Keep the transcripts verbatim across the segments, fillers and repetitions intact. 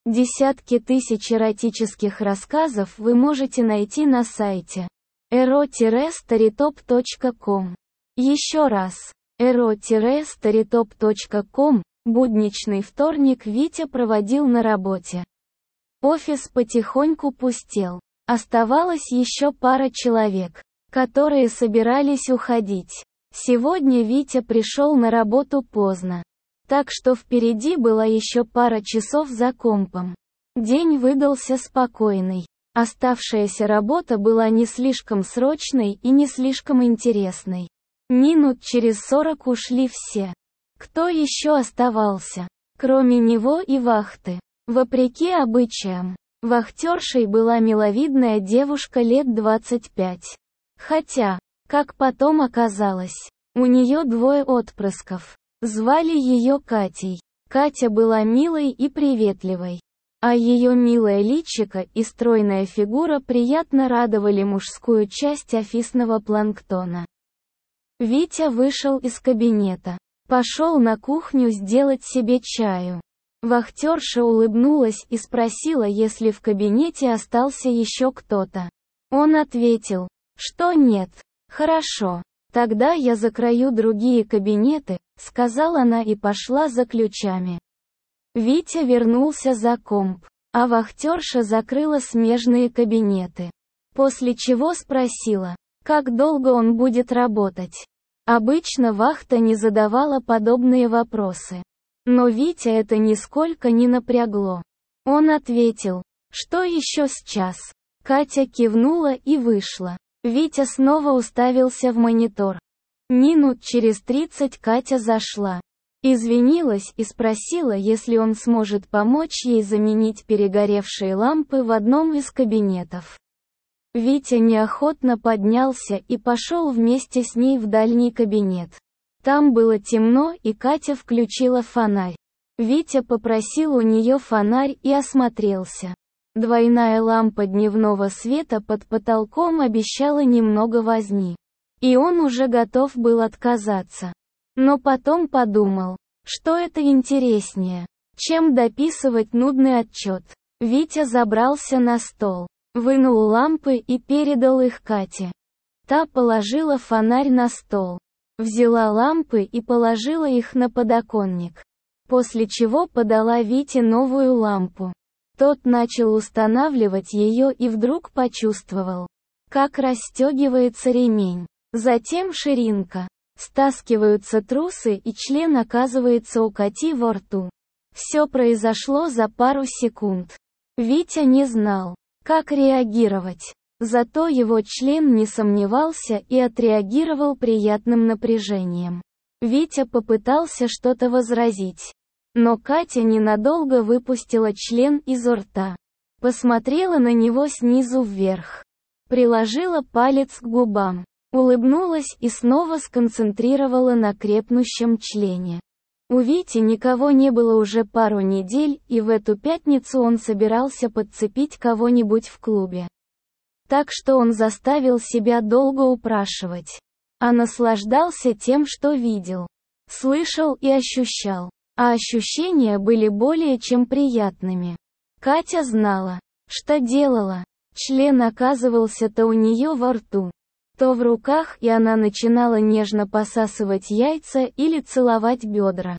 Десятки тысяч эротических рассказов вы можете найти на сайте эро старитоп точка ком. Еще раз. эро старитоп точка ком. Будничный вторник Витя проводил на работе. Офис потихоньку пустел. Оставалось еще пара человек, которые собирались уходить. Сегодня Витя пришел на работу поздно. Так что впереди была еще пара часов за компом. День выдался спокойный. Оставшаяся работа была не слишком срочной и не слишком интересной. Минут через сорок ушли все. Кто еще оставался? Кроме него и вахты. Вопреки обычаям, вахтершей была миловидная девушка лет двадцать пять. Хотя, как потом оказалось, у нее двое отпрысков. Звали ее Катей. Катя была милой и приветливой. А ее милое личико и стройная фигура приятно радовали мужскую часть офисного планктона. Витя вышел из кабинета. Пошел на кухню сделать себе чаю. Вахтерша улыбнулась и спросила, если в кабинете остался еще кто-то. Он ответил, что нет. Хорошо. «Тогда я закрою другие кабинеты», — сказала она и пошла за ключами. Витя вернулся за комп, а вахтерша закрыла смежные кабинеты. После чего спросила, как долго он будет работать. Обычно вахта не задавала подобные вопросы. Но Витя это нисколько не напрягло. Он ответил, что еще с час. Катя кивнула и вышла. Витя снова уставился в монитор. Минут через тридцать Катя зашла. Извинилась и спросила, если он сможет помочь ей заменить перегоревшие лампы в одном из кабинетов. Витя неохотно поднялся и пошел вместе с ней в дальний кабинет. Там было темно, и Катя включила фонарь. Витя попросил у нее фонарь и осмотрелся. Двойная лампа дневного света под потолком обещала немного возни. И он уже готов был отказаться. Но потом подумал, что это интереснее, чем дописывать нудный отчет. Витя забрался на стол, вынул лампы и передал их Кате. Та положила фонарь на стол, взяла лампы и положила их на подоконник. После чего подала Вите новую лампу. Тот начал устанавливать ее и вдруг почувствовал, как расстегивается ремень. Затем ширинка. Стаскиваются трусы и член оказывается у Кати во рту. Все произошло за пару секунд. Витя не знал, как реагировать. Зато его член не сомневался и отреагировал приятным напряжением. Витя попытался что-то возразить. Но Катя ненадолго выпустила член изо рта. Посмотрела на него снизу вверх. Приложила палец к губам. Улыбнулась и снова сконцентрировала на крепнущем члене. У Вити никого не было уже пару недель, и в эту пятницу он собирался подцепить кого-нибудь в клубе. Так что он заставил себя долго упрашивать. А наслаждался тем, что видел, слышал и ощущал. А ощущения были более чем приятными. Катя знала, что делала. Член оказывался то у нее во рту, то в руках, и она начинала нежно посасывать яйца или целовать бедра.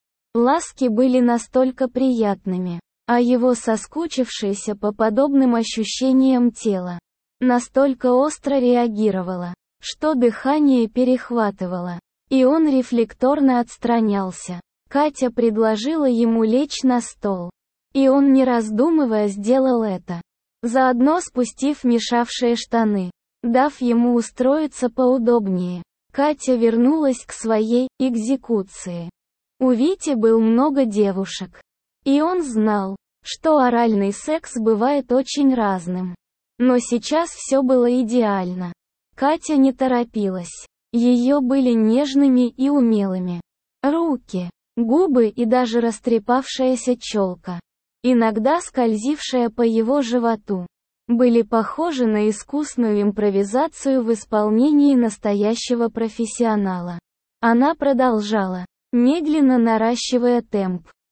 Ласки были настолько приятными, а его соскучившееся по подобным ощущениям тело настолько остро реагировало, что дыхание перехватывало, и он рефлекторно отстранялся. Катя предложила ему лечь на стол. И он, не раздумывая, сделал это. Заодно спустив мешавшие штаны, дав ему устроиться поудобнее. Катя вернулась к своей экзекуции. У Вити был много девушек. И он знал, что оральный секс бывает очень разным. Но сейчас все было идеально. Катя не торопилась. Ее были нежными и умелыми. Руки, губы и даже растрепавшаяся челка, иногда скользившая по его животу, были похожи на искусную импровизацию в исполнении настоящего профессионала. Она продолжала, медленно наращивая темп,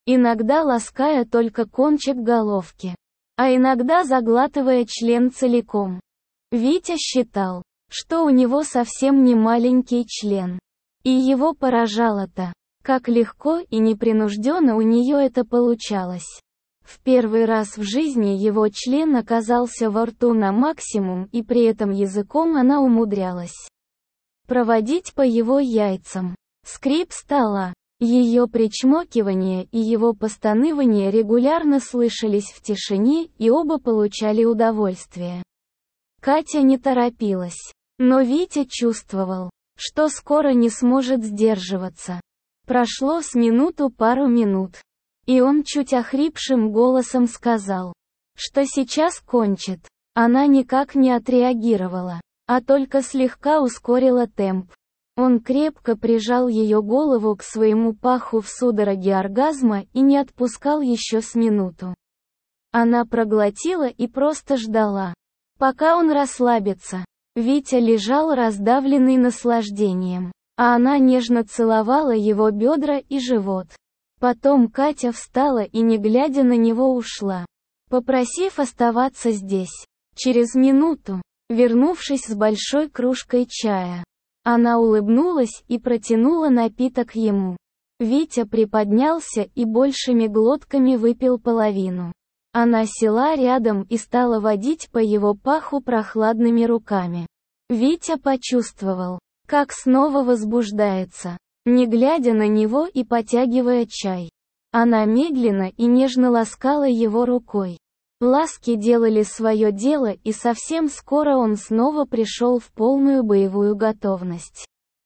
иногда лаская только кончик головки, а иногда заглатывая член целиком. Витя считал, что у него совсем не маленький член. И его поражало-то, как легко и непринужденно у нее это получалось. В первый раз в жизни его член оказался во рту на максимум, и при этом языком она умудрялась проводить по его яйцам. Скрип стола, ее причмокивание и его постанывание регулярно слышались в тишине, и оба получали удовольствие. Катя не торопилась, но Витя чувствовал, что скоро не сможет сдерживаться. Прошло с минуту пару минут, и он чуть охрипшим голосом сказал, что сейчас кончит. Она никак не отреагировала, а только слегка ускорила темп. Он крепко прижал ее голову к своему паху в судороге оргазма и не отпускал еще с минуту. Она проглотила и просто ждала, пока он расслабится. Витя лежал раздавленный наслаждением, а она нежно целовала его бедра и живот. Потом Катя встала и, не глядя на него, ушла, попросив оставаться здесь. Через минуту, вернувшись с большой кружкой чая, она улыбнулась и протянула напиток ему. Витя приподнялся и большими глотками выпил половину. Она села рядом и стала водить по его паху прохладными руками. Витя почувствовал, как снова возбуждается, не глядя на него и потягивая чай. Она медленно и нежно ласкала его рукой. Ласки делали свое дело, и совсем скоро он снова пришел в полную боевую готовность.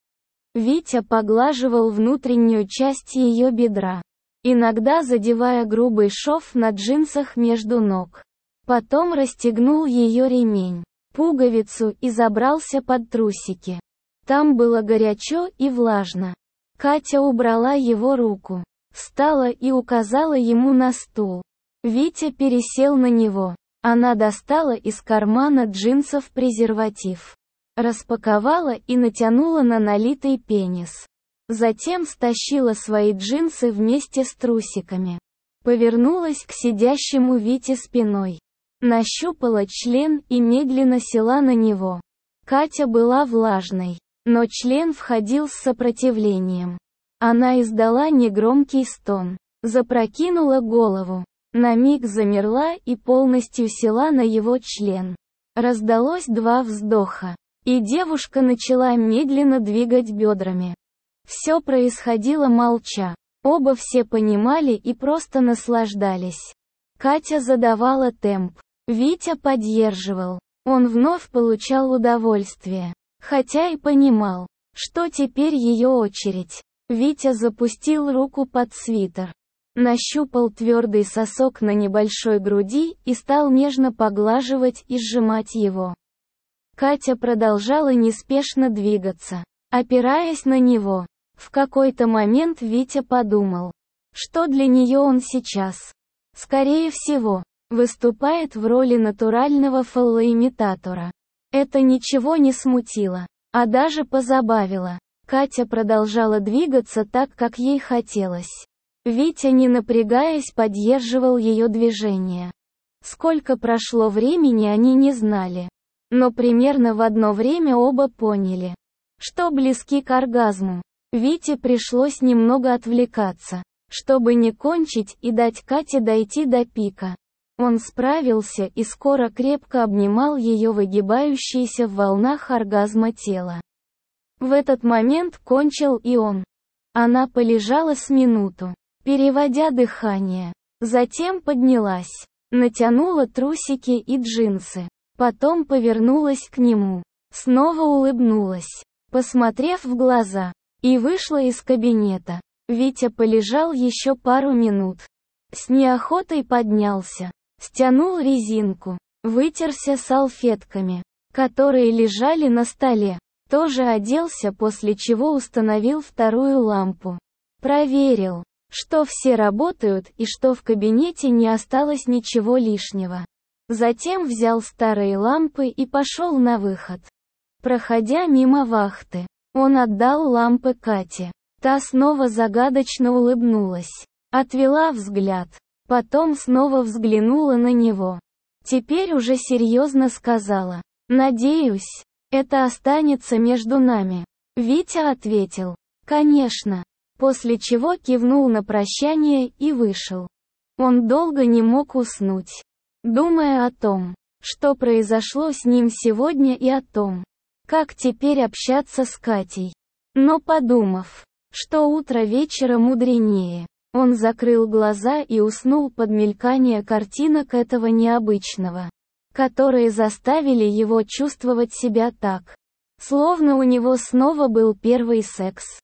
Витя поглаживал внутреннюю часть ее бедра, иногда задевая грубый шов на джинсах между ног. Потом расстегнул ее ремень, пуговицу и забрался под трусики. Там было горячо и влажно. Катя убрала его руку, встала и указала ему на стул. Витя пересел на него. Она достала из кармана джинсов презерватив, распаковала и натянула на налитый пенис. Затем стащила свои джинсы вместе с трусиками. Повернулась к сидящему Вите спиной. Нащупала член и медленно села на него. Катя была влажной, но член входил с сопротивлением. Она издала негромкий стон, запрокинула голову, на миг замерла и полностью села на его член. Раздалось два вздоха, и девушка начала медленно двигать бедрами. Все происходило молча. Оба все понимали и просто наслаждались. Катя задавала темп. Витя поддерживал. Он вновь получал удовольствие, хотя и понимал, что теперь ее очередь. Витя запустил руку под свитер, нащупал твердый сосок на небольшой груди и стал нежно поглаживать и сжимать его. Катя продолжала неспешно двигаться, опираясь на него. В какой-то момент Витя подумал, что для нее он сейчас, скорее всего, выступает в роли натурального фалоимитатора. Это ничего не смутило, а даже позабавило. Катя продолжала двигаться так, как ей хотелось. Витя, не напрягаясь, поддерживал ее движения. Сколько прошло времени, они не знали. Но примерно в одно время оба поняли, что близки к оргазму. Вите пришлось немного отвлекаться, чтобы не кончить и дать Кате дойти до пика. Он справился и скоро крепко обнимал ее выгибающееся в волнах оргазма тело. В этот момент кончил и он. Она полежала с минуту, переводя дыхание. Затем поднялась, натянула трусики и джинсы. Потом повернулась к нему, снова улыбнулась, посмотрев в глаза, и вышла из кабинета. Витя полежал еще пару минут. С неохотой поднялся, стянул резинку, вытерся салфетками, которые лежали на столе, тоже оделся, после чего установил вторую лампу. Проверил, что все работают и что в кабинете не осталось ничего лишнего. Затем взял старые лампы и пошел на выход. Проходя мимо вахты, он отдал лампы Кате. Та снова загадочно улыбнулась. Отвела взгляд. Потом снова взглянула на него. Теперь уже серьезно сказала. «Надеюсь, это останется между нами». Витя ответил. «Конечно». После чего кивнул на прощание и вышел. Он долго не мог уснуть, думая о том, что произошло с ним сегодня и о том, как теперь общаться с Катей. Но подумав, что утро вечера мудренее, он закрыл глаза и уснул под мелькание картинок этого необычного, которые заставили его чувствовать себя так, словно у него снова был первый секс.